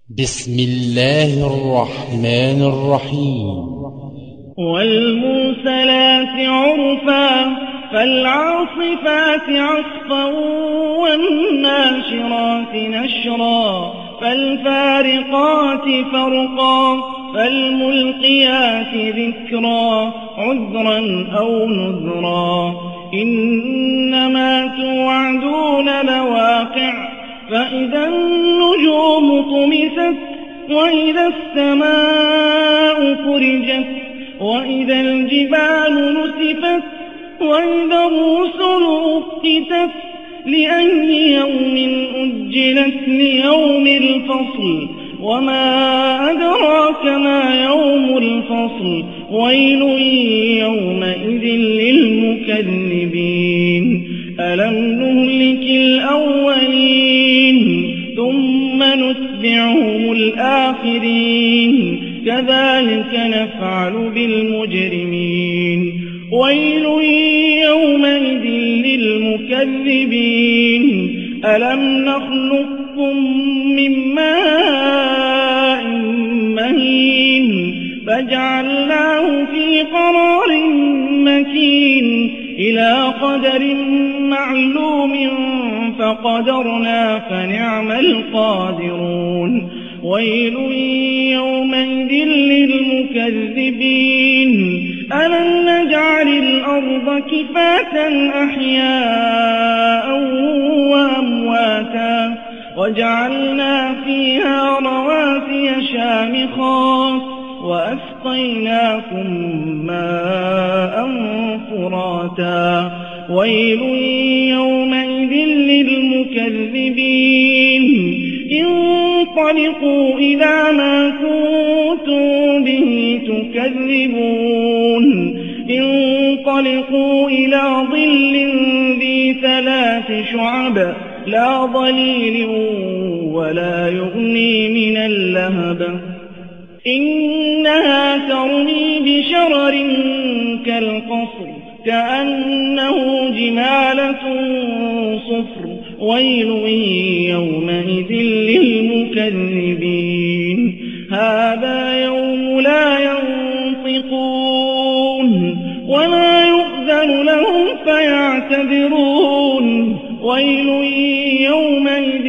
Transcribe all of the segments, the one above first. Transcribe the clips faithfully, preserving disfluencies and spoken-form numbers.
بسم الله الرحمن الرحيم. والمرسلات عرفا فالعاصفات عصفا والناشرات نشرا فالفارقات فرقا فالملقيات ذكرا عذرا أو نذرا إنما توعدون لواقع فإذا النجوم طمست وإذا السماء فرجت وإذا الجبال نسفت وإذا الرسل أقتت لأي يوم أجلت ليوم الفصل وما أدراك ما يوم الفصل ويل يومئذ للمكذبين ألم نهلك الأولين ثم نتبعهم الآخرين كذلك نفعل بالمجرمين ويل يومئذ للمكذبين ألم نخلقكم من ماء مهين فجعلناه في قرار مكين إلى قدر معلوم فقدرنا فنعم القادرون ويل يومئذ للمكذبين ألم نجعل الأرض كفاة أحياء وأمواتا وجعلنا فيها رواسي شامخات وأسقيناكم ماء فراتا ويل يومئذ للمكذبين انطلقوا إلى ما كنتم به تكذبون انطلقوا إلى ظل ذي ثلاث شعب لا ظليل ولا يغني من اللهب إنها ترمي بشرر كالقصر كأنه جمالة صفر ويل يومئذ للمكذبين هذا يوم لا ينطقون ولا يؤذن لهم فيعتذرون ويل يومئذ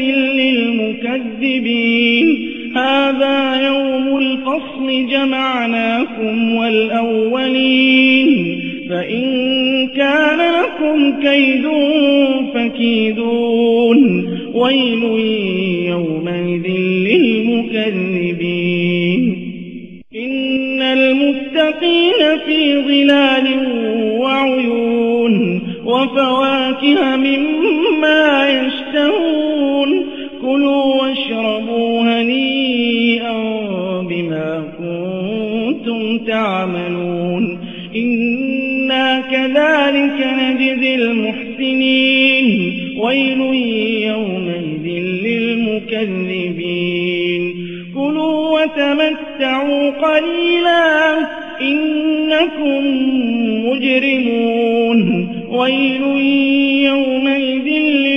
للمكذبين هذا يوم الفصل جمعناكم والأولين فإن كان لكم كيد فكيدون ويل يومئذ للمكذبين إن المتقين في ظلال وعيون وفواكه مما يشتهون كلوا واشربوا هنيئا بما كنتم تعملون إنا كذلك نجزي المحسنين ويل يومئذ للمكذبين كلوا وتمتعوا قليلا إنكم مجرمون ويل يومئذ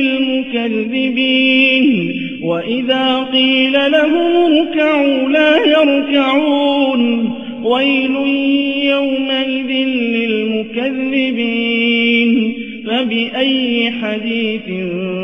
للمكذبين وإذا قيل لهم اركعوا لا يركعون ويل يومئذ للمكذبين فبأي حديث